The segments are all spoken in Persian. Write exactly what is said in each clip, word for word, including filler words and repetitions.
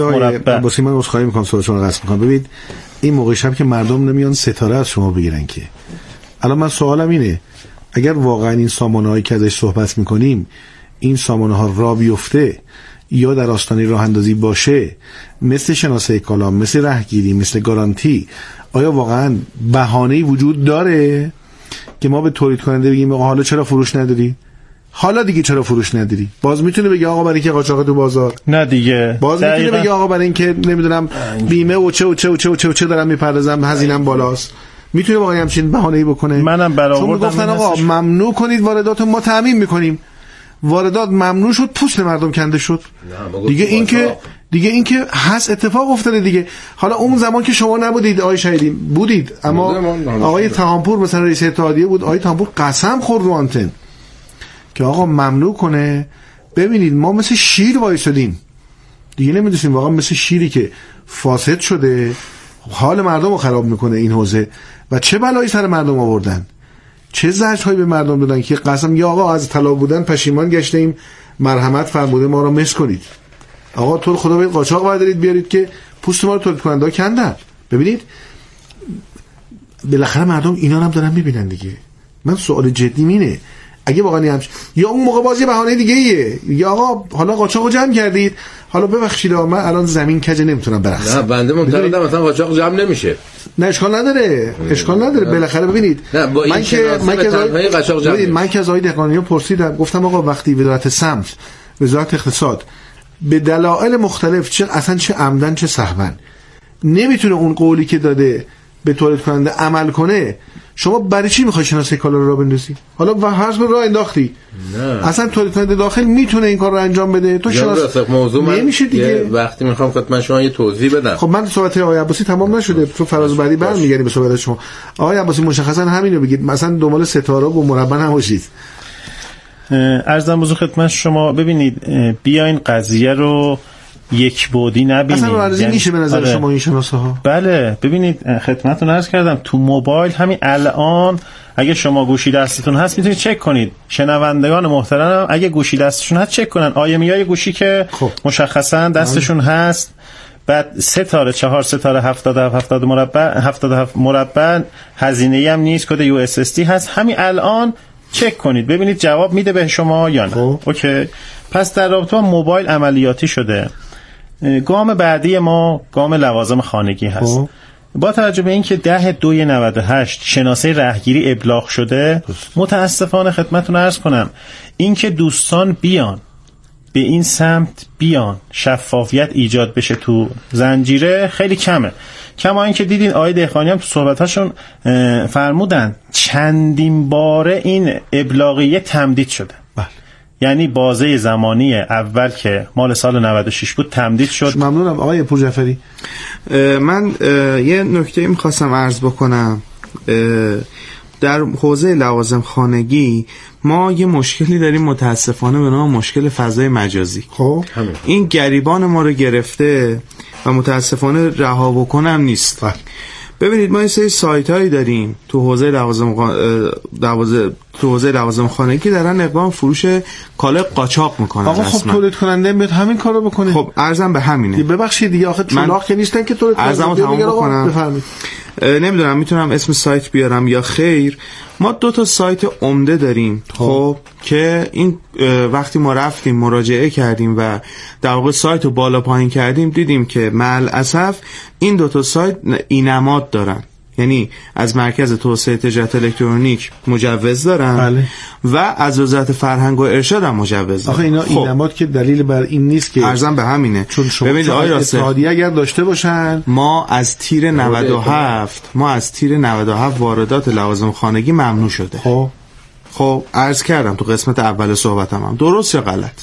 مربع. واسه من عذرخواهی میکنم سوال شما رو قصد میکنم. ببینید این موقع شب که مردم نمیان ستاره از شما بگیرن که. الان من سوالم اینه اگر واقعا این سامانه‌هایی که ازش صحبت میکنیم این سامانه‌ها را بیفته یا در آستانه راه اندازی باشه، مثل شناسه کالام، مثل رهگیری، مثل گارانتی، آیا واقعا بهانه‌ای وجود داره که ما به تولید کننده بگیم حالا چرا فروش نداری؟ حالا دیگه چرا فروش نداری؟ باز میتونه بگه آقا برای اینکه قاچاق تو بازار. نه دیگه. باز میتونه بگه آقا برای اینکه نمیدونم بیمه و چه و چه و چه و چه, و چه دارم میپردازم، هزینه‌ام بالاست. میتونه واقعا همچین بهانه‌ای بکنه. منم برآوردم. چون گفتن آقا ممنوع کنید واردات، ما تامین میکنیم. واردات ممنوع شد، پوست مردم کنده شد. دیگه این که دیگه این که هست اتفاق افتاده دیگه. حالا اون زمان که شما نبودید آقای شهیدی، بودید، اما آقای تهامپور مثلا رئیس اتحادیه بود، آقای تهامپور قسم خورد رو آنتن که آقا ممنوع کنه. ببینید ما مثل شیر وایسادیم دیگه، نمیدونیم واقعا مثل شیری که فاسد شده حال مردم رو خراب میکنه این حوزه. و چه بلایی سر مردم آوردن، چه زجرهایی به مردم دادن که قسم یا آقا از طلا بودن پشیمان گشتیم، مرحمت فرموده ما رو مس کنید. آقا تو خدا باید قاچاق بردارید بیارید که پوست ما رو تولید کننده ها کندن. ببینید بالاخره مردم اینا هم دارن میبینن دیگه. من سوال جدی اینه اگه واقعا همش یا اون موقع بازی بهانه دیگه ایه، یا آقا حالا قاچاقو جمع کردید، حالا ببخشید من الان زمین کج نمیتونم برقصم. نه بنده معتقدم مثلا قاچاق جمع نمیشه. نه اشکال نداره، اشکال نداره. بالاخره ببینید من که من که تنهایی قاچاق جمع من که از آقای دهقانیان پرسیدم، گفتم آقا وقتی وزارت سمت، وزارت اقتصاد به دلایل مختلف چه اصلا چه عمدن چه سهوا نمیتونه اون قولی که داده به تولید کننده عمل کنه، شما برای چی میخوای شناسه کالا رو راه بندازی؟ حالا و هر به راه انداختی نه. اصلا تولید کننده داخل میتونه این کار رو انجام بده، تو شناسه موضوع نمیشه دیگه. وقتی میخوام خدمت شما یه توضیح بدم. خب من صحبت آقای عباسی تمام نشده، تو فراز بعدی برمیگردیم به صحبت شما. آقای عباسی مشخصا همین رو بگید، مثلا دنبال ستاره و مربع نباشید. عرضم بزرگ خدمت شما. ببینید بیاین قضیه رو یک بعدی نبینید. اصلا ارزی یعنی میشه به نظر آره. شما این شناسه ها؟ بله ببینید خدمتتون عرض کردم تو موبایل همین الان اگه شما گوشی دستتون هست میتونید چک کنید. شنوندگان محترم اگه گوشی دستشون هست چک کنن آیمیای گوشی که خب. مشخصا دستشون هست، بعد ستاره چهار ستاره هفتاد هفتاد مربع هفتاد هفت مربع، هزینه‌ای هم نیست، کد یو اس اس دی هست. همین الان چک کنید ببینید جواب میده به شما یا نه. خب. اوکی. پس در رابطه با موبایل عملیاتی شده. گام بعدی ما گام لوازم خانگی هست. خب. با توجه به اینکه ده دوی نود و هشت شناسه رهگیری ابلاغ شده، متاسفانه خدمتتون عرض کنم اینکه دوستان بیان به این سمت بیان شفافیت ایجاد بشه تو زنجیره خیلی کمه. کما اینکه دیدین آقای دهقانی هم تو صحبتاشون فرمودن چندین باره این ابلاغیه تمدید شده. بله. یعنی بازه زمانی اول که مال سال نود و شش بود تمدید شد. ممنونم آقای پورجعفری. من یه نکته می‌خواستم عرض بکنم. در حوزه لوازم خانگی ما یه مشکلی داریم متاسفانه به نام مشکل فضای مجازی. خب این گریبان ما رو گرفته و متاسفانه رها بکنم نیست. ببینید ما یه سری سایت‌هایی داریم تو حوزه لوازم خ... لوازم تو حوزه لوازم خانگی که دارن اقدام فروش کالا قاچاق میکنن. آقا خب تولید کننده میاد همین کارو بکنه. خب ارزم به همینه. ببخشید دیگه آخه چلاق که نیستن که تولید کننده. ارزمو تمام بکنم. بفرمایید. نمیدونم میتونم اسم سایت بیارم یا خیر. ما دو تا سایت عمده داریم. خب, خب که این وقتی ما رفتیم مراجعه کردیم و در واقع سایت رو بالا پایین کردیم دیدیم که مع الاسف این دو تا سایت اینماد دارن، یعنی از مرکز توسعه تجارت الکترونیک مجوز دارن. بله. و از وزارت فرهنگ و ارشاد هم مجوز دارن. آخه اینا خب. اینماد که دلیل بر این نیست که ارزم به همینه. ببینید آقای اتحادیه اگر داشته باشن ما از تیر نود و هفت ما از تیر نود و هفت واردات لوازم خانگی ممنوع شده. خب خب عرض کردم تو قسمت اول صحبتم هم درست یا غلط.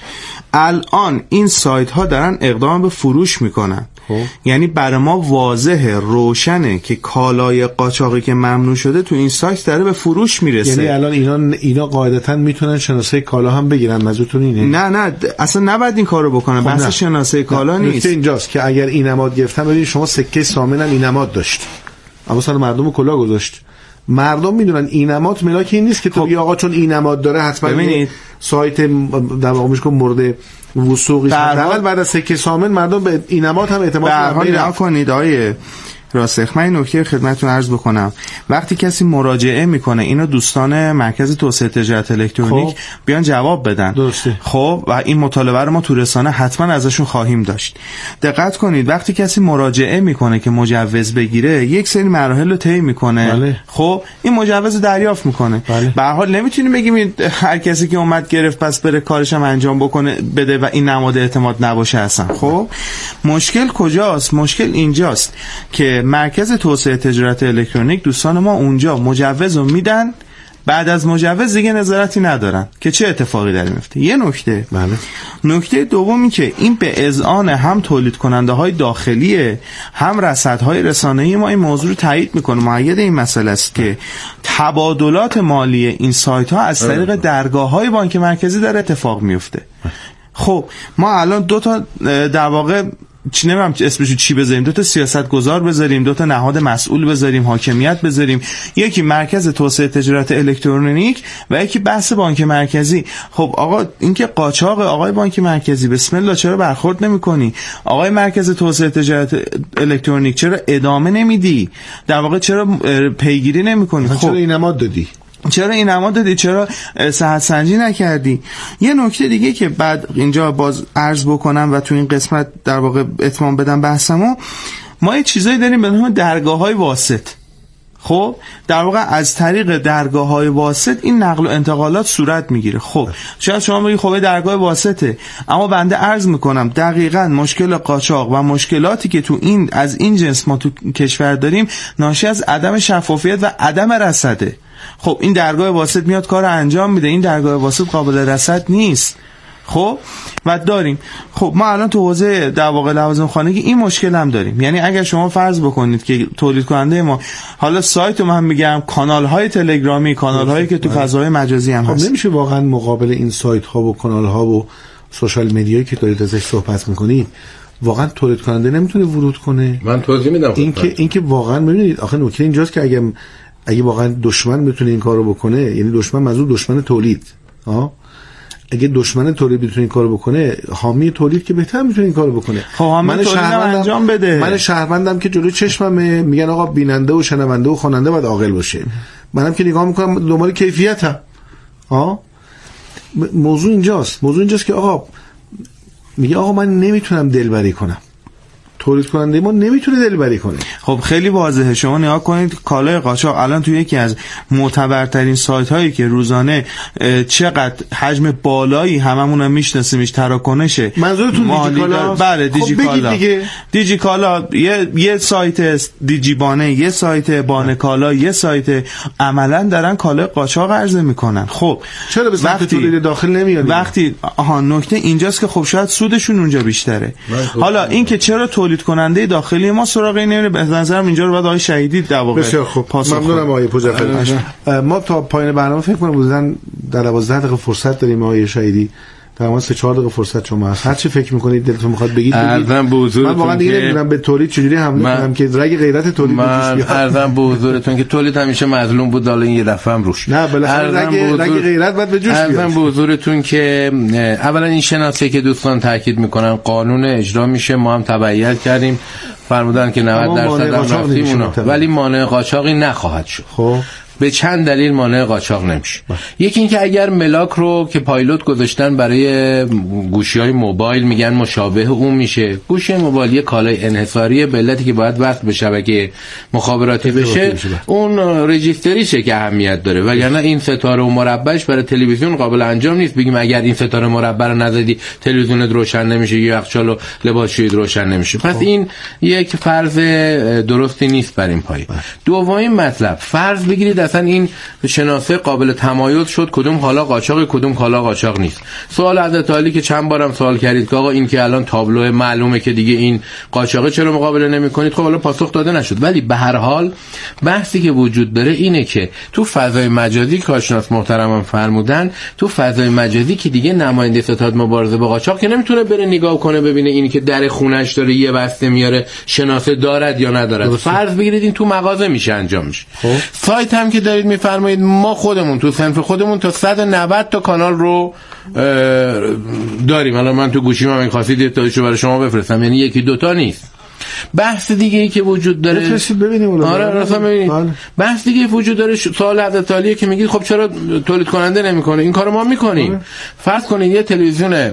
الان این سایت ها دارن اقدام به فروش میکنن. خب. یعنی برای ما واضحه روشنه که کالای قاچاقی که ممنوع شده تو این سایت داره به فروش میرسه. یعنی الان اینا اینا قاعدتاً میتونن شناسه کالا هم بگیرن، منظورتون اینه؟ نه نه اصلا نباید این کارو بکنن. خب بحث شناسه کالا نیست. نکته اینجاست که اگر این نماد گرفتن، ببینید شما سکه سامن هم این نماد داشت اما مثلا مردم کلا گذاشت، مردم میدونن این نماد ملاک این نیست که تو بگی آقا چون این نماد داره حتما ببینید سایت در واقع میشه مورد وثوقی حداقل بعد از سکه سامن مردم به اینمات هم اعتماد کنید. آیه راسخ، من این نکته خدمتتون عرض بکنم. وقتی کسی مراجعه میکنه، اینو دوستان مرکز توسعه تجارت الکترونیک خب. بیان جواب بدن. درسته. خب و این مطالبه رو ما تو رسانه حتما ازشون خواهیم داشت. دقت کنید وقتی کسی مراجعه میکنه که مجوز بگیره، یک سری مراحل رو طی میکنه. بله. خب این مجوز دریافت میکنه. بله. به هر حال نمیتونیم بگیم هر کسی که اومد گرفت پس بره کارش هم انجام بکنه بده و این نماد اعتماد نباشه اصلا. خب مشکل کجاست؟ مشکل اینجاست که مرکز توسعه تجارت الکترونیک دوستان ما اونجا مجوز رو میدن، بعد از مجوز دیگه نظارتی ندارن که چه اتفاقی داره میفته. یه نکته. بله. نکته دومی که این به اذعان هم تولید کننده های داخلیه هم رصدهای رسانه‌ای ما این موضوع رو تایید میکنه. مؤید این مسئله است که تبادلات مالی این سایت ها از طریق درگاه های بانک مرکزی در اتفاق میفته. خب ما الان دو تا در واقع چی نمیدونم اسمشو چی بذاریم، دو تا سیاستگزار بذاریم، دو تا نهاد مسئول بذاریم، حاکمیت بذاریم، یکی مرکز توسعه تجارت الکترونیک و یکی بحث بانک مرکزی. خب آقا این که قاچاق، آقای بانک مرکزی بسم الله چرا برخورد نمی‌کنی؟ آقای مرکز توسعه تجارت الکترونیک چرا ادامه نمیدی؟ در واقع چرا پیگیری نمی‌کنی؟ خب چرا این نماد دادی؟ چرا این نماد دادی؟ چرا صحت سنجی نکردی؟ یه نکته دیگه که بعد اینجا باز عرض بکنم و تو این قسمت در واقع اتمام بدم بحثمو، ما یه چیزایی داریم به نام درگاه‌های واسط. خب در واقع از طریق درگاه‌های واسط این نقل و انتقالات صورت میگیره. خب شاید شما بگید خب درگاه واسطه، اما بنده عرض میکنم دقیقاً مشکل قاچاق و مشکلاتی که تو این از این جنس ما تو کشور داریم ناشی از عدم شفافیت و عدم رصده. خب این درگاه واسط میاد کار انجام میده، این درگاه واسط قابل رصد نیست. خب و داریم خب ما الان تو حوزه در واقع لوازم خانگی این مشکل هم داریم. یعنی اگر شما فرض بکنید که تولید کننده ما، حالا سایت رو من میگم، کانال های تلگرامی، کانال هایی که تو فضای مجازی هم خب هست، نمیشه واقعا مقابل این سایت ها و کانال ها و سوشال مدیایی که دارید ازش صحبت میکنید واقعا تولید کننده نمیتونه ورود کنه؟ من توضیح میدم. این که این که واقعا ببینید آخه نکته اینجاست که اگه اگه واقعا دشمن بتونه این کارو بکنه، یعنی دشمن منظور دشمن تولید، ها اگه دشمن تولید بتونه این کارو بکنه، حامی تولید که بهتر میتونه این کارو بکنه. خب من شهروندم انجام بده. من شهروندم که جلوی چشممه میگن آقا بیننده و شنونده و خواننده باید عاقل باشه، منم که نگاه میکنم دنبال کیفیتم. ها موضوع اینجاست. موضوع اینجاست که آقا میگه آقا من نمیتونم دلبری کنم، تولید کننده ما نمیتونه دلبری کنه. خب خیلی واضحه. شما نگاه کنید کالای قاچاق الان تو یکی از معتبرترین سایت هایی که روزانه چقدر حجم بالایی هممون هم میشناسیمش تراکنشه. منظورتون دیجیکالا؟ بله دیجیکالا. خب دیگه. دیجیکالا یه یه سایت دیجیبانه، یه سایت بانکالا، یه سایت عملا دارن کالای قاچاق عرضه میکنن. خب چرا به سمت تولید داخل نمیاد؟ وقتی آها نکته اینجاست که خب شاید سودشون اونجا بیشتره. حالا این که چرا تولید کننده داخلی ما سراغ این نمیره، به نظرم اینجا رو بعد آقای شهیدی در واقع. بسیار خوب، ممنونم آقای پوزفر. ما تا پایان برنامه فکر کنم بودن در دوازده دقیقه فرصت داریم آقای شهیدی. تمام سه چهار دقیقه فرصت شما هست. هر چی فکر می‌کنید دلتون می‌خواد بگید بگید. من واقعا دیگه نمی‌دونم به تولید چجوری حمله کنم که رگ غیرت تولید من عرضم به حضورتون که تولید همیشه مظلوم بود، حالا این یه دفعه هم روش. نه بالاخره رگ رگ غیرت باید به جوش بیاد. عرضم به حضورتون که اولا این شناسه که دوستان تاکید می‌کنن قانون اجرا میشه، ما هم تبعیت کردیم، فرمودن که نود درصد هم رفتیم اونا، ولی مانع قاچاقی نخواهد شد. خب به چند دلیل مانع قاچاق نمیشه. یکی این که اگر ملاک رو که پایلوت گذاشتن برای گوشی‌های موبایل میگن مشابه اون میشه، گوشی موبایل یه کالای انحصاریه، به علتی که باید وصل به شبکه مخابراتی بشه، اون رجیستریشه که اهمیت داره، وگرنه این ستاره و مربعش برای تلویزیون قابل انجام نیست. بگیم اگر این ستاره مربع رو نزدی تلویزیونت روشن نمیشه، یا یخچال و لباسشوییت روشن نمیشه. پس این یک فرض درستی نیست بر این پایه. دومین مطلب، فرض بگیرید اصلا این شناسه قابل تمایز شد کدوم کالا قاچاقی کدوم کالا قاچاق نیست. سوال حضرت عالی که چند بارم سوال کردید که آقا این که الان تابلو معلومه که دیگه این قاچاقه چرا مقابله نمی‌کنید، خب حالا پاسخ داده نشد. ولی به هر حال بحثی که وجود داره اینه که تو فضای مجازی کارشناس محترمم فرمودن، تو فضای مجازی که دیگه نماینده ستاد مبارزه با قاچاق که نمیتونه بره نگاه کنه ببینه این که در خونش داره یه بسته میاره شناسه دارد یا ندارد. فرض بگیرید این تو مغازه میشه انجام میشه. خب سایت هم که دارید میفرمایید ما خودمون تو صنف خودمون تا صد و نود تا کانال رو داریم. الان من تو گوشیم هم خواستید تاشو برای شما بفرستم، یعنی یکی دوتا نیست. بحث دیگه ای که وجود داره بفرستید ببینیم. آره راستا ببینید. بحث دیگه وجود داره. سوال حضرت عالیه که میگید خب چرا تولید کننده نمیکنه؟ این کارو ما میکنیم. فرض کنید یه تلویزیون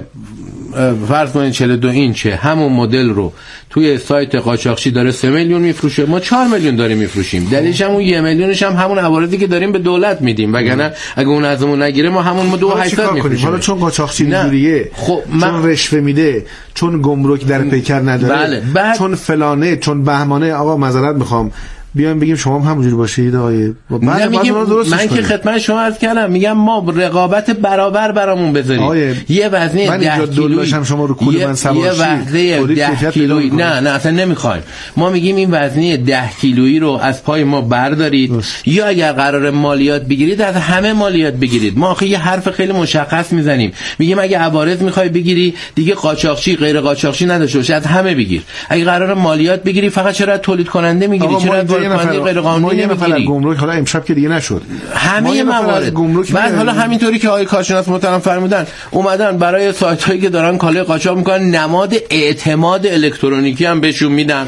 فرض کنید چهل و دو اینچه همون مدل رو توی سایت قاچاقچی داره سه میلیون میفروشه، ما چهار میلیون داریم میفروشیم. دلیلش هم اون یک میلیونش هم همون عوارضی که داریم به دولت میدیم، وگرنه اگه اون ازمون نگیره ما همون ما دو هشتصد میفروشیم. حالا چون قاچاقچی اینجوریه، خب من... چون رشوه میده، چون گمرک در پیکر نداره، بله. بعد... چون فلانه، چون بهمانه، آقا معذرت میخوام بیایم بگیم شما هم همونجوری باشید آقای من میگم من که خدمت شما عرض کردم میگم ما رقابت برابر برامون بذارید. یه وزنه ده کیلویی هم شما رو کوله من سوار یه وزنه ده کیلویی نه نه اصلا نمیخوایم. ما میگیم این وزنه ده کیلویی رو از پای ما بردارید بس. یا اگر قرار مالیات بگیرید از همه مالیات بگیرید. ما آخه یه حرف خیلی مشخص میزنیم، میگیم اگه عوارض میخوای بگیری دیگه قاچاقچی غیر قاچاقچی نداشته باشه، از همه بگیر. اگه قرار مالیات بگیری فقط چرا تولید کننده میگیری؟ چرا غیر قانونی نمیگیری؟ گمرک حالا امشب که دیگه نشد همه موارد. بعد حالا همینطوری که آقای کارشناس محترم فرمودن اومدن برای سایت‌هایی که دارن کالای قاچاق میکنن نماد اعتماد الکترونیکی هم بهشون میدن.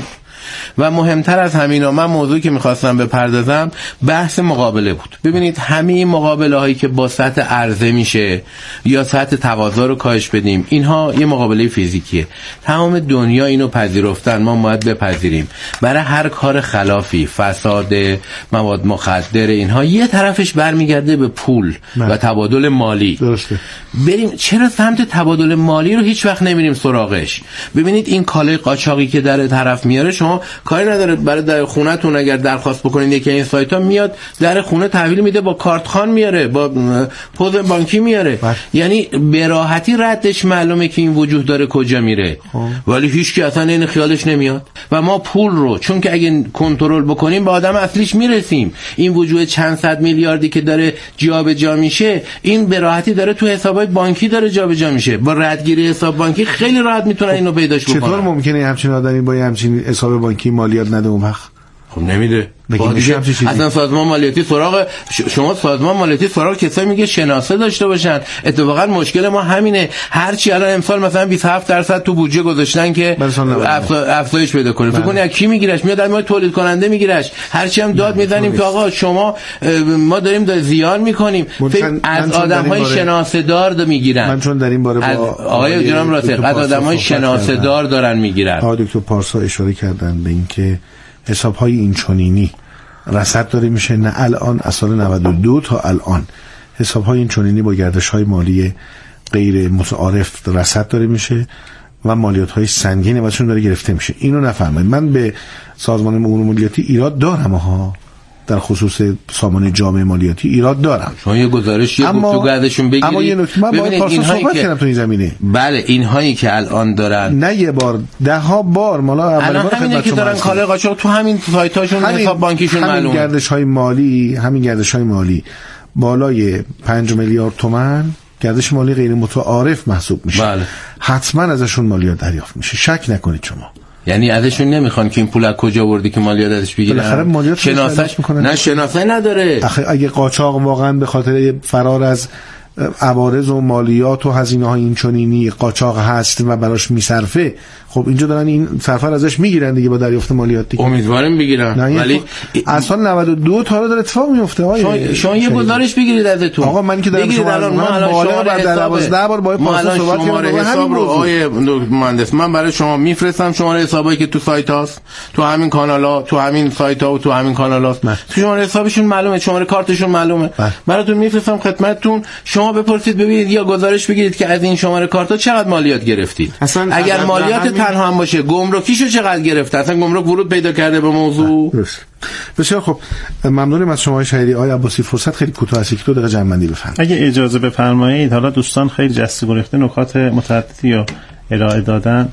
و مهمتر از همینا من موضوعی که میخواستم بپردازم بحث مقابله بود. ببینید همه این مقابله هایی که با سطح عرضه میشه یا سطح تقاضا رو کاهش بدیم، اینها یه مقابله فیزیکیه. تمام دنیا اینو پذیرفتن، ما باید بپذیریم. برای هر کار خلافی، فساد، مواد مخدر، اینها یه طرفش برمیگرده به پول من. و تبادل مالی. درسته. بریم چرا سمت تبادل مالی رو هیچ وقت نمیریم سراغش؟ ببینید این کالای قاچاقی که در طرف میاره شما کاری نداره برای در خونه‌تون اگر درخواست بکنید یکی این سایت‌ها میاد در خونه تحویل میده، با کارت خان میاره، با پوز بانکی میاره بس. یعنی به راحتی ردش معلومه که این وجود داره کجا میره خب. ولی هیچ کی اصلا این خیالش نمیاد. و ما پول رو چون که اگه کنترل بکنیم به آدم اصلیش میرسیم. این وجود چند صد میلیاردی که داره جابجا میشه این به راحتی داره تو حسابای بانکی داره جابجا میشه. با ردگیری حساب بانکی خیلی راحت میتونن خب. اینو پیداش بکنن. چطور ممکنه همچین آدمی با همچین حساب بانکی مالیات نده اون وقت؟ خب نمیده. اصلا سازمان مالیاتی سراغ شما سازمان مالیاتی سراغ کسایی میگه شناسه داشته باشن. اتفاقا مشکل ما همینه. هر چی الان امسال مثلا بیست و هفت درصد تو بودجه گذاشتن که افزایش پیدا کنه. فکر کنی از کی میگیرش؟ میاد از ما تولید کننده میگیرش. هر چی هم داد میزنیم که آقا شما ما داریم دار زیان میکنیم. از آدمای شناسه دار میگیرن. من چون در این باره با آقای جناب راسخ از آدمای شناسه دار دارن میگیرن. آقای دکتر پارسا اشاره کردن به اینکه حساب‌های اینچنینی رصد داره میشه. نه الان از سال نود و دو تا الان حساب‌های اینچنینی با گردش‌های مالی غیر متعارف رصد داره میشه و مالیات‌های سنگین ازشون داره گرفته میشه. اینو نفهمید. من به سازمان امور مالیاتی ایراد دارم ها، در خصوص سامان جامعه مالیاتی ایراد دارم. شما یه گزارش یه گفتگو ازشون بگیرید. اما یه نکته من باید پارسا صحبت کردم تو این زمینه. بله اینهایی که الان دارن نه یه بار ده ها بار مالا اول بار همینه که دارن کالای قاچاق تو همین سایتاشون حساب بانکیشون معلومه. همین گردش‌های مالی همین گردش‌های مالی بالای پنج میلیارد تومان گردش مالی غیر متعارف محسوب میشه. بله. حتما ازشون مالیات دریافت میشه. شک نکنید شما. یعنی ازشون نمیخوان که این پول از کجا آوردی که مالیات ازش بگیرن. شناسش میکنن. نه شناسه نداره. آخه اگه قاچاق واقعا به خاطر فرار از عوارض و مالیات و هزینه های اینچنینی قاچاق هست و براش میصرفه، خب اینجا دارن این صرفه ازش میگیرن دیگه با دریافت مالیات دیگه. امیدوارم بگیرن. ولی از سال نود و دو تا داره اتفاق میفته. آقا شما یه گزارش بگیرید ازتون. آقا من که دارم شما الان ما بالا بعد دوازده بار با پاسخ صحبت کردم حساب رو آقای مهندس من برای شما میفرستم شماره حسابایی که تو سایت هاست، تو همین کانالا، تو همین سایت ها و تو همین کانال هاست. تو شماره حسابشون معلومه، شماره کارتشون معلومه. براتون میفرستم خدمتتون. شما بپرسید ببینید یا گزارش بگیرید که از این شماره کارت چقدر مالیات گرفتید. اگر مالیات تنها هم باشه گمرکیشو چقدر گرفته؟ اصلا گمرک ورود پیدا کرده به موضوع. بسیار خب ممنونم از شما شهری. آقای عباسی فرصت خیلی کوتاه است که دو دقیقه جمع‌بندی بفرمایید. اگه اجازه بفرمایید. حالا دوستان خیلی جسته گریخته نکات متعددی رو ارائه دادن.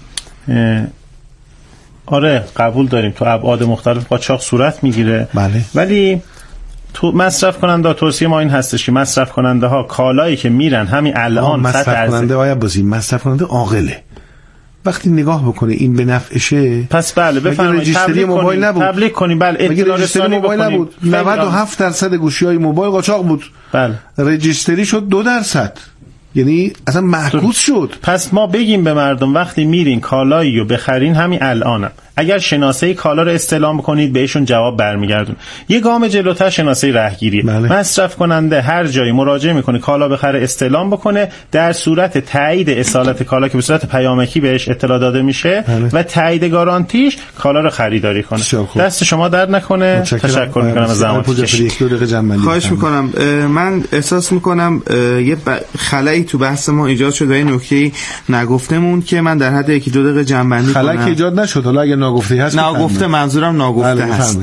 آره قبول داریم تو ابعاد مختلف قاچاق صورت میگیره. بله. ولی تو مصرف کننده توصیه ما این هستش که مصرف کننده ها کالایی که میرن همین الان مصرف کننده آیا بازی مصرف کننده عاقله. وقتی نگاه بکنه این به نفعشه، پس بله بفرمایید رجیستری موبایل نبود، تبلیغ کنیم. بله اطلاع رسانی موبایل نبود، نود و هفت درصد گوشی‌های موبایل قاچاق بود. بله رجیستری شد دو درصد، یعنی اصلا معکوس شد. پس ما بگیم به مردم وقتی میرین کالایی رو بخرین همین الانم اگر شناسه کالا رو استعلام بکنید بهشون جواب برمیگردون. یه گام جلوتر شناسه رهگیری. بله. مصرف کننده هر جایی مراجعه میکنه کالا بخره استعلام بکنه، در صورت تایید اصالت کالا که به صورت پیامکی بهش اطلاع داده میشه بله. و تایید گارانتیش کالا رو خریداری کنه. دست شما درد نکنه. تشکر میکنم از زحمتتون. خواهش میکنم. من احساس میکنم یه خلایی تو بحث ما ایجاد شده و این نکته نگفتمون که من در حد یکی دو دقیقه جنبندی کنم. خلایی ایجاد نشد، حالا اگه ناگفته هست ناگفته منظورم ناگفته هست.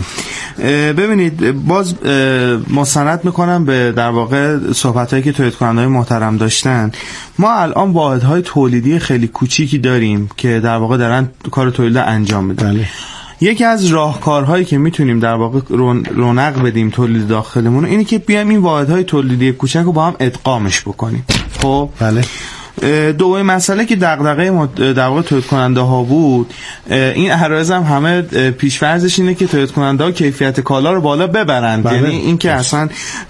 ببینید باز مستند میکنم به در واقع صحبتایی که تولید کننده‌های محترم داشتن. ما الان واحدهای تولیدی خیلی کوچیکی داریم که در واقع دارن کار تولید انجام میدن. بله. یکی از راهکارهایی که میتونیم در واقع رونق بدیم تولید داخلمون اینه که بیایم این واحدهای تولیدی کوچک رو با هم ادغامش بکنیم. خب بله. دومین مسئله که دغدغه در واقع تولید کننده ها بود، این عرایض هم همه پیش‌فرضش اینه که تولید کننده ها کیفیت کالا رو بالا ببرند. بله. یعنی این که اصلا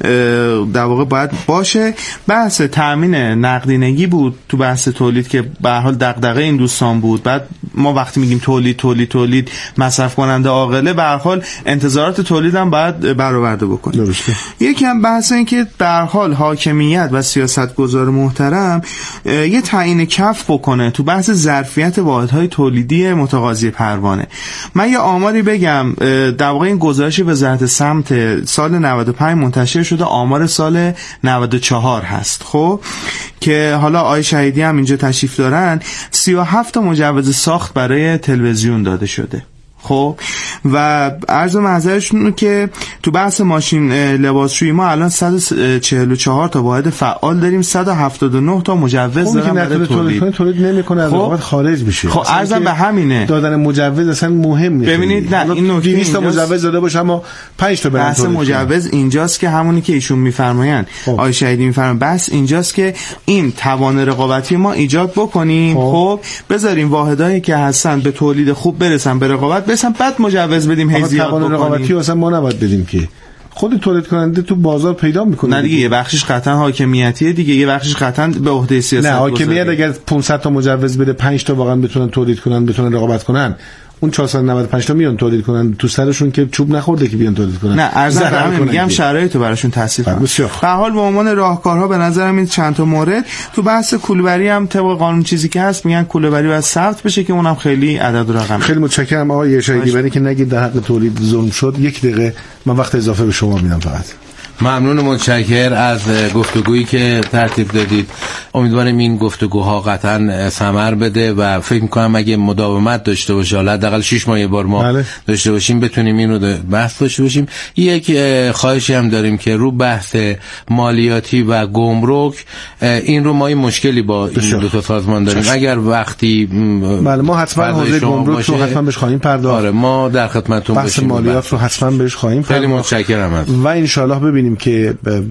در واقع باید باشه. بحث تامین نقدینگی بود تو بحث تولید که به هر حال دغدغه این دوستان بود. بعد ما وقتی میگیم تولید تولید تولید مصرف کننده عاقله، به هر حال انتظارات تولید هم باید برآورده بکنیم. درسته. یکم بحث این که به هر حال حاکمیت و سیاستگزار محترم یه تعیین کف بکنه تو بحث ظرفیت واحدهای تولیدی متقاضی پروانه. من یه آماری بگم، در واقع این گزارش وزارت سمت سال نود و پنج منتشر شده، آمار سال نود و چهار هست. خب که حالا آقای شهیدی هم اینجا تشریف دارن، سی و هفت تا مجوز ساخت برای تلویزیون داده شده. خب و عرض محضرشون که تو بحث ماشین لباسشویی ما الان صد و چهل و چهار تا واحد فعال داریم، صد و هفتاد و نه تا مجوز دارن برای تولید. تولید نمیکنه، از رقابت خارج میشه. خب عرضم به همینه، دادن مجوز اصلا مهم نیست. ببینید نه این نکته دویست تا مجوز داده باشه اما پنج تا برن تولید. بحث مجوز اینجاست که همونی که ایشون میفرمایند، آقای شهیدی میفرمایند، بس اینجاست که این توان رقابتی ما ایجاد بکنیم. خب بذاریم واحدایی که هستن به تولید خوب برسن، به رقابت برسن، بعد مجوز بدیم هی زیاد بکنیم. رقابتی اصلا ما نباید بدیم که خود تولید کننده تو بازار پیدا میکنه. نه دیگه یه بخشش قطعا حاکمیتیه دیگه، یه بخشش قطعا به عهده سیاست. نه حاکمیت اگر پانصد تا مجوز بده پنج تا واقعا بتونن تولید کنن، بتونن رقابت کنن، اون چهارصد و نود و پنج تا میان تولید کنن، تو سرشون که چوب نخورده که بیان تولید کنن. نه ارزش میگم شرایطو براشون تصفیه کنن. به حال به عنوان راهکارها به نظرم این چند تا مورد تو بحث کوله‌بری هم طبق قانون چیزی که هست میگن کوله‌بری باید ثبت بشه که اونم خیلی عدد و رقم. خیلی متشکرم آقای شهیدی، برای که نگید در حق تولید ظلم شد. یک دقیقه من وقت اضافه به شما میدم فقط. ممنون، متشکر از گفتگویی که ترتیب دادید. امیدوارم این گفتگوها قطعا ثمر بده و فکر می‌کنم اگه مداومت داشته باشه، حداقل شش ماه یه بار ما بله. داشته باشیم، بتونیم این رو بحث داشته باشیم. یک خواهشی هم داریم که رو بحث مالیاتی و گمرک، این رو ما این مشکلی با این دو تا سازمان داریم. چشم. اگر وقتی بله ما حتما حوزه گمرک رو حتما بهش خواهیم پرداخت. آره ما در خدمتتون باشیم. بحث مالیات رو حتما بهش خواهیم پرداخت. خیلی متشکرم از و ان شاءالله ببینیم که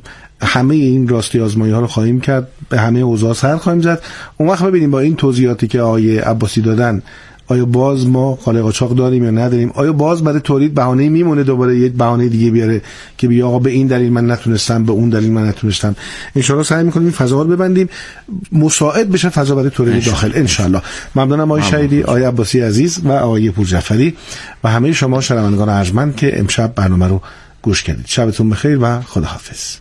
همه این راستی آزمایی ها رو خواهیم کرد، به همه اوضاع سر خواهیم زد. اون وقت ببینیم با این توضیحاتی که آقای عباسی دادن آیا باز ما کالای قاچاق داریم یا نداریم، آیا باز برای تولید بهانه‌ای میمونه دوباره یک بهانه دیگه بیاره که بیا آقا به این دلیل من نتونستم، به اون دلیل من نتونستم. ان شاء الله سعی می‌کنیم این فضا رو ببندیم، مساعد بشه فضا برای تولید داخل ان شاء الله. ممنونم آقای شهیدی، آقای عباسی عزیز و آقای پورجعفری و همه شما شنوندگان ارجمند که امشب برنامه رو گوش کردید. شبتون بخیر و خداحافظ.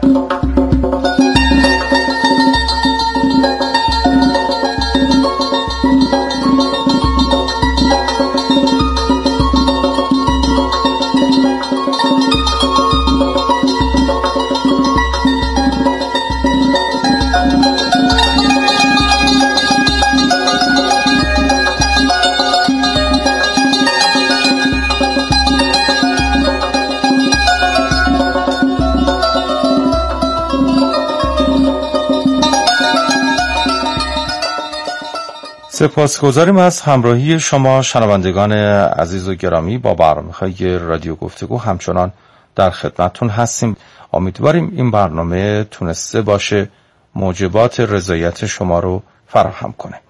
سپاسگزاریم از همراهی شما شنوندگان عزیز و گرامی. با برنامه‌های رادیو گفتگو همچنان در خدمتتون هستیم. امیدواریم این برنامه تونسته باشه موجبات رضایت شما رو فراهم کنه.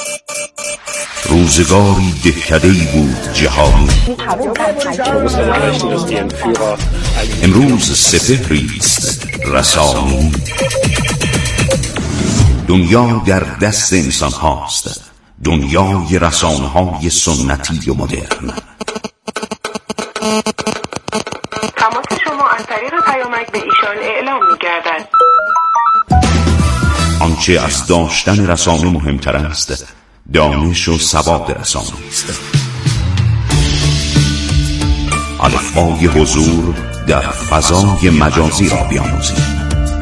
روزگاری دهکده‌ای بود جهانی، امروز سپهری است رسانی. دنیا در دست انسان هاست، دنیای رسانه های سنتی و مدرن. تماس شما از طریق پیامک به ایشان اعلام می گردد. آنچه از داشتن رسانه مهمتر است، دانش و سواد رسانه است. الفبای حضور در فضای مجازی را بیاموزید.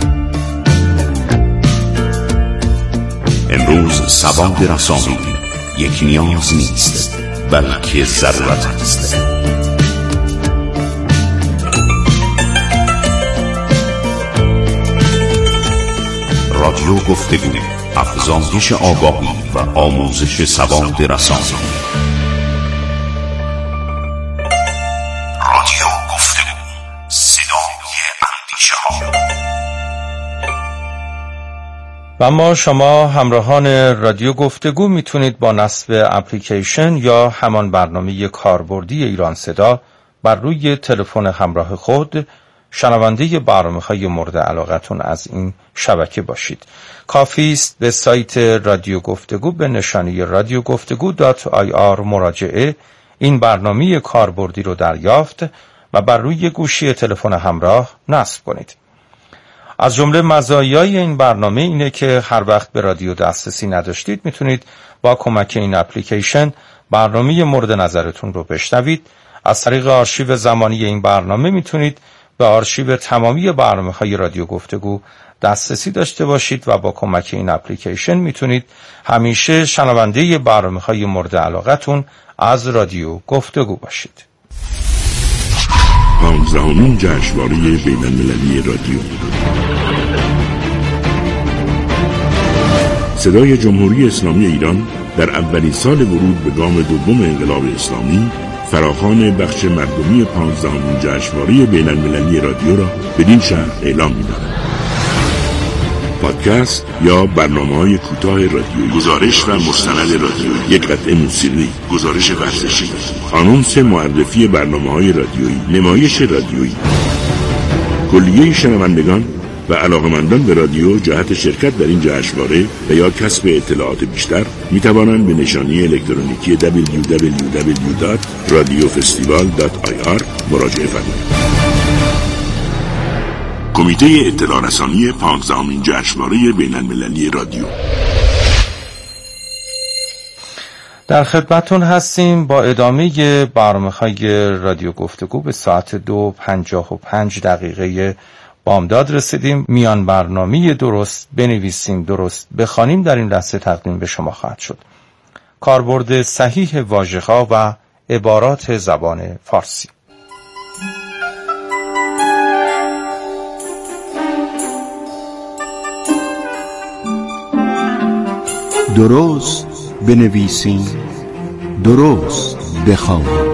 امروز سواد رسانه‌ای یک نیاز نیست، بلکه ضرورت است. رادیو گفتگو، افزایش آگاهی و آموزش سواد رسانه‌ای. رادیو گفتگو، صدای اندیشه ها. و اما شما همراهان رادیو گفتگو میتونید با نصب اپلیکیشن یا همان برنامه کاربردی ایران صدا بر روی تلفن همراه خود شنونده برنامه‌های مورد علاقتون از این شبکه باشید. کافی است به سایت رادیو گفتگو به نشانی رادیو گفتگو دات آی آر مراجعه این برنامه کاربردی رو دریافت و بر روی گوشی تلفن همراه نصب کنید. از جمله مزایای این برنامه اینه که هر وقت به رادیو دسترسی نداشتید میتونید با کمک این اپلیکیشن برنامه مورد نظرتون رو بشنوید. از طریق آرشیو زمانی این برنامه میتونید به آرشیو تمامی برنامه‌های رادیو گفتگو دسترسی داشته باشید و با کمک این اپلیکیشن میتونید همیشه شنونده برنامه‌های مورد علاقتون از رادیو گفتگو باشید. پانزدهمین جشنواره بین‌المللی رادیو، صدای جمهوری اسلامی ایران در اولین سال ورود به گام دوم انقلاب اسلامی فراخوان بخش مردمی پانزدهمین جشنواره بین‌المللی رادیو را بدین شهر اعلام می‌دارد. پادکست یا برنامه‌های کوتاه رادیویی، گزارش و مستند رادیویی، یک قطعه موسیقی، گزارش ورزشی، آنونس معرفی برنامه‌های رادیویی، نمایش رادیویی. کلیه شنوندگان و علاقمندان به رادیو جهت شرکت در این جشنواره و یا کسب اطلاعات بیشتر می توانند به نشانی الکترونیکی دبلیو دبلیو دبلیو دات رادیو فستیوال دات آی آر مراجعه فرمایید. کمیته اطلاع رسانی پانزدهمین جشنواره بین‌المللی رادیو. در خدمتون هستیم با ادامه برنامه‌های رادیو گفتگو. به ساعت دو پنجاه و پنج دقیقه بامداد رسیدیم. میان برنامه درست بنویسیم درست بخوانیم در این لحظه تقدیم به شما خواهد شد. کاربرد صحیح واژه‌ها و عبارات زبان فارسی. درست بنویسیم درست بخوانیم.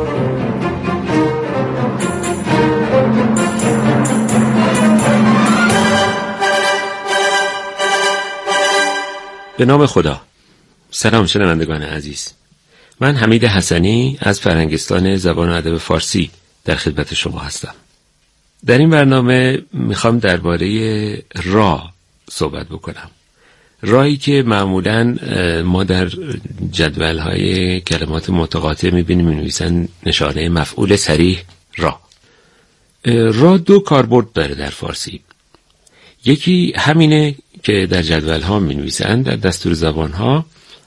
به نام خدا. سلام شنوندگان عزیز، من حمید حسنی از فرهنگستان زبان و ادب فارسی در خدمت شما هستم. در این برنامه میخوام درباره را صحبت بکنم. رایی که معمولاً ما در جدول‌های کلمات متقاطع می‌بینیم می‌نویسن نشانه مفعول صریح را. را دو کاربرد داره در فارسی. یکی همینه که در جدول ها می نویسن، در دستور زبان ها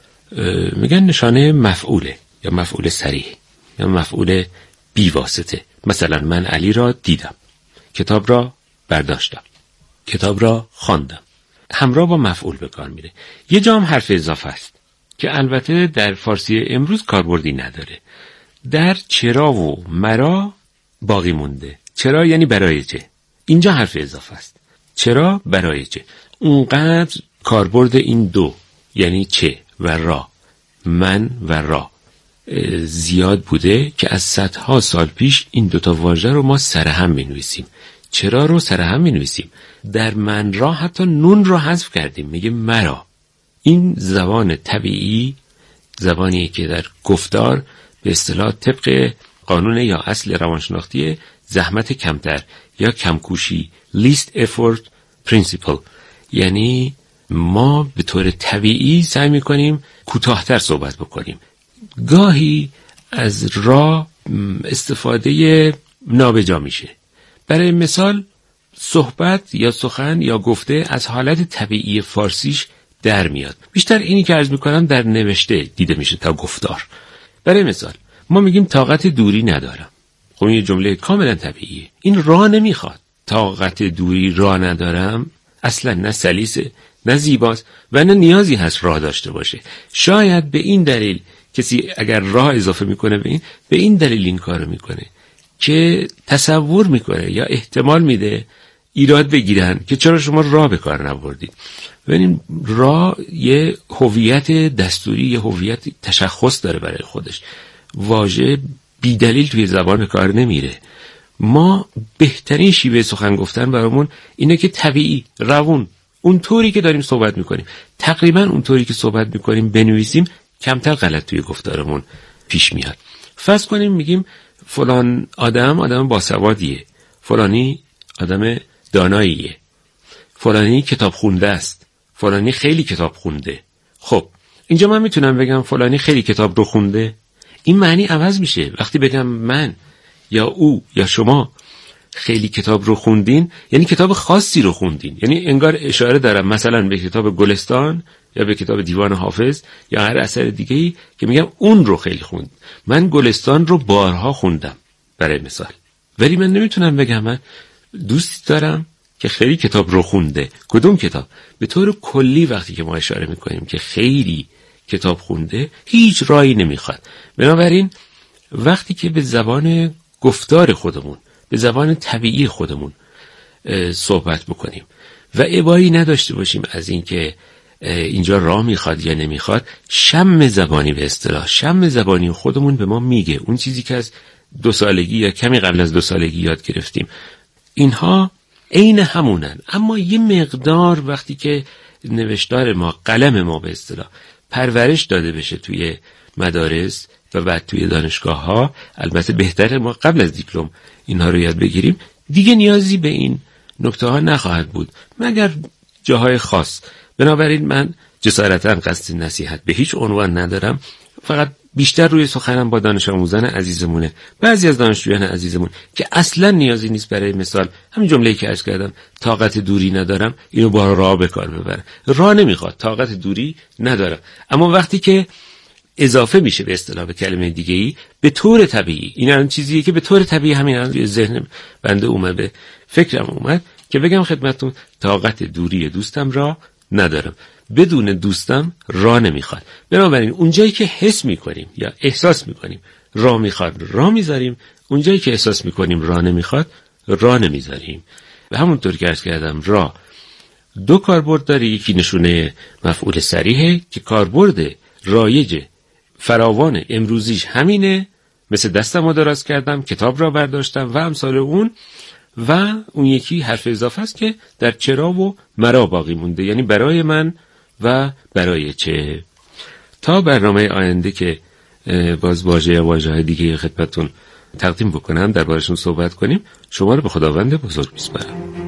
میگن نشانه مفعوله یا مفعول صریح یا مفعول بی واسطه. مثلا من علی را دیدم، کتاب را برداشتم، کتاب را خواندم. همراه با مفعول به کار میره. یه جا هم حرف اضافه است که البته در فارسی امروز کاربردی نداره. در چرا و مرا باقی مونده. چرا یعنی برای چه. اینجا حرف اضافه است. چرا برای چه. اونقدر کاربرد این دو یعنی چه و را، من و را زیاد بوده که از صدها سال پیش این دوتا واژه رو ما سرهم می نویسیم. چرا رو سرهم می نویسیم. در من را حتی نون رو حذف کردیم، میگه مرا. این زبان طبیعی، زبانیه که در گفتار به اصطلاح طبق قانون یا اصل روانشناختی زحمت کمتر یا کمکوشی least effort principle، یعنی ما به طور طبیعی سعی میکنیم کوتاه‌تر صحبت بکنیم. گاهی از را استفاده نابجا میشه. برای مثال صحبت یا سخن یا گفته از حالت طبیعی فارسیش در میاد. بیشتر اینی که عرض میکنم در نوشته دیده میشه تا گفتار. برای مثال ما میگیم طاقت دوری ندارم. خب این جمله کاملا طبیعیه. این را نمیخواد. طاقت دوری را ندارم اصلا نه سلیسه نه زیباست و نه نیازی هست راه داشته باشه. شاید به این دلیل کسی اگر راه اضافه میکنه به این به این دلیل این کارو میکنه که تصور میکنه یا احتمال میده ایراد بگیرن که چرا شما راه به کار نبردید. ببینید راه یه هویت دستوری، یه هویت تشخص داره برای خودش. واژه بی دلیل توی زبان به کار نمیره. ما بهترین شیوه سخن گفتن برامون اینه که طبیعی، روون، اون طوری که داریم صحبت میکنیم، تقریبا اون طوری که صحبت میکنیم بنویسیم، کمتر غلط توی گفتارمون پیش میاد. فرض کنیم میگیم فلان آدم آدم باسوادیه، فلانی آدم داناییه، فلانی کتاب خونده است، فلانی خیلی کتاب خونده. خب اینجا من میتونم بگم فلانی خیلی کتاب رو خونده. این معنی عوض میشه. وقتی بگم من یا او یا شما خیلی کتاب رو خوندین، یعنی کتاب خاصی رو خوندین. یعنی انگار اشاره دارم مثلا به کتاب گلستان یا به کتاب دیوان حافظ یا هر اثر دیگه‌ای که میگم اون رو خیلی خوند. من گلستان رو بارها خوندم برای مثال. ولی من نمیتونم بگم من دوست دارم که خیلی کتاب رو خونده. کدوم کتاب؟ به طور کلی وقتی که ما اشاره میکنیم که خیلی کتاب خونده، هیچ رایی نمیخواد. بنابراین وقتی که به زبان گفتار خودمون، به زبان طبیعی خودمون صحبت بکنیم و ابایی نداشته باشیم از این که اینجا راه میخواد یا نمیخواد، شم زبانی به اصطلاح، شم زبانی خودمون به ما میگه اون چیزی که از دو سالگی یا کمی قبل از دو سالگی یاد گرفتیم. اینها عین همونن، اما یه مقدار وقتی که نوشتار ما، قلم ما به اصطلاح پرورش داده بشه توی مدارس و بعد توی دانشگاه ها، البته بهتره ما قبل از دیپلم اینها رو یاد بگیریم، دیگه نیازی به این نکته ها نخواهد بود مگر جاهای خاص. بنابراین من جسارتاً قصد نصیحت به هیچ عنوان ندارم، فقط بیشتر روی سخنم با دانش آموزان عزیزمونه، بعضی از دانشجویان عزیزمون که اصلا نیازی نیست برای مثال همین جمله‌ای که عرض کردم طاقت دوری ندارم اینو با راه به کار ببرن. راه نمیخواد، طاقت دوری ندارم. اما وقتی که اضافه میشه به اصطلاح به کلمه دیگه‌ای به طور طبیعی، این الان چیزیه که به طور طبیعی همین الان توی ذهن بنده اومد، به فکرم اومد که بگم خدمتتون طاقت دوری دوستم را ندارم. بدون دوستم راه نمیخواد. بنابراین اونجایی که حس میکنیم یا احساس میکنیم راه میخواد راه میذاریم، اونجایی که احساس میکنیم راه نمیخواد راه نمیذاریم. و همونطور که عرض کردم راه دو کاربرد داره. یکی نشونه مفعول صریحه که کاربرد رایج فراوان امروزیش همینه، مثل دستم رو دراز کردم، کتاب را برداشتم و امثال اون. و اون یکی حرف اضافه است که در چرا و مرا باقی مونده، یعنی برای من و برای چه. تا برنامه آینده که باز واژه یا واژه‌های دیگه خدمتتون تقدیم بکنم، دربارشون صحبت کنیم، شما رو به خداوند بزرگ میسپارم.